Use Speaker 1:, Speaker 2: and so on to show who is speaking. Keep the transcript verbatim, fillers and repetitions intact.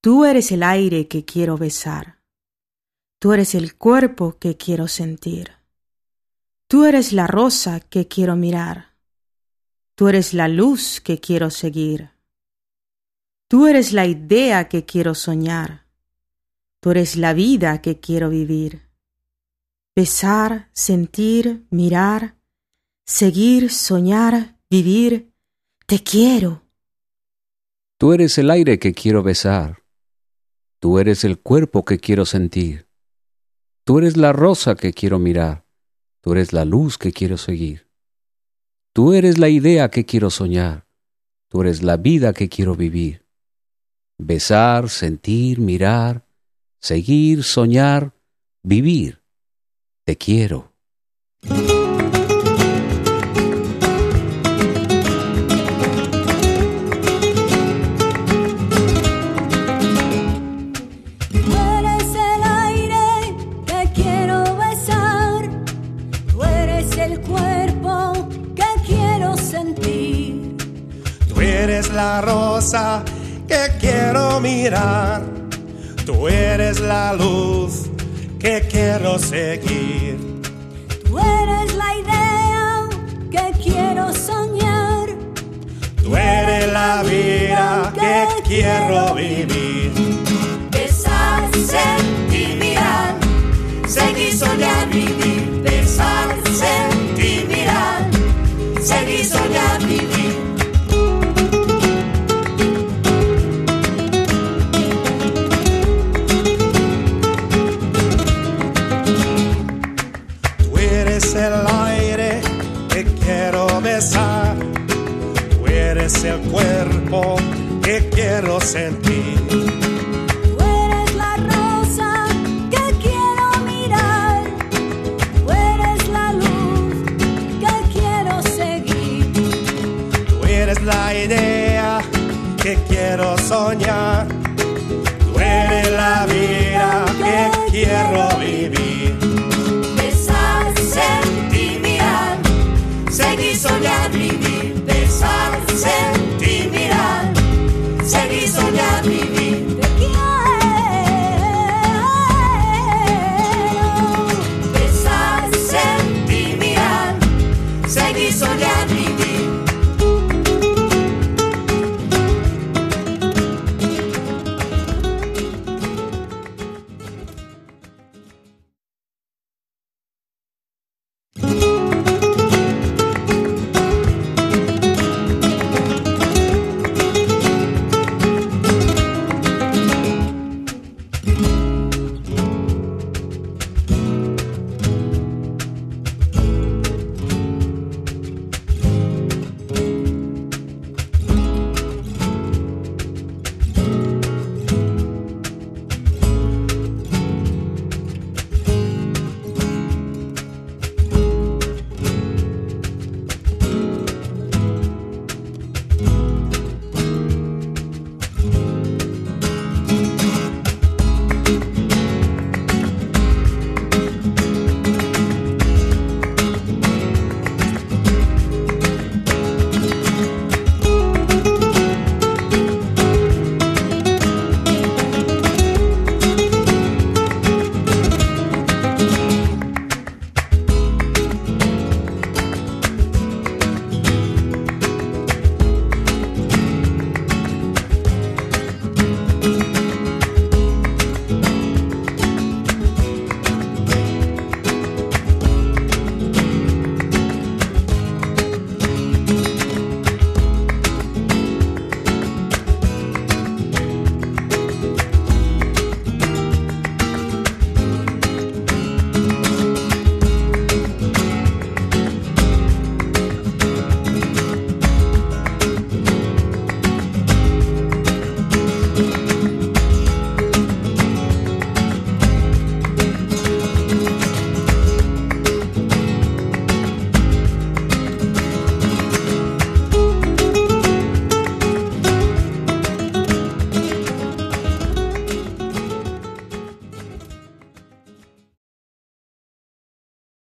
Speaker 1: Tú eres el aire que quiero besar. Tú eres el cuerpo que quiero sentir. Tú eres la rosa que quiero mirar. Tú eres la luz que quiero seguir. Tú eres la idea que quiero soñar. Tú eres la vida que quiero vivir. Besar, sentir, mirar, seguir, soñar, vivir. Te quiero.
Speaker 2: Tú eres el aire que quiero besar. Tú eres el cuerpo que quiero sentir. Tú eres la rosa que quiero mirar. Tú eres la luz que quiero seguir. Tú eres la idea que quiero soñar. Tú eres la vida que quiero vivir. Besar, sentir, mirar, seguir, soñar, vivir. Te quiero.
Speaker 3: Tú eres la rosa que quiero mirar. Tú eres la luz que quiero seguir.
Speaker 4: Tú eres la idea que quiero soñar.
Speaker 3: Tú eres la vida que quiero vivir.
Speaker 4: Besar, sentir, mirar, seguir, soñar, vivir. Besar, sentir, mirar, seguir, soñar, vivir.
Speaker 3: Tú eres el aire que quiero besar. Tú eres el cuerpo que quiero sentir.
Speaker 4: Tú eres la rosa que quiero mirar. Tú eres la luz que quiero seguir.
Speaker 3: Tú eres la idea que quiero soñar. Tú eres la vida que quiero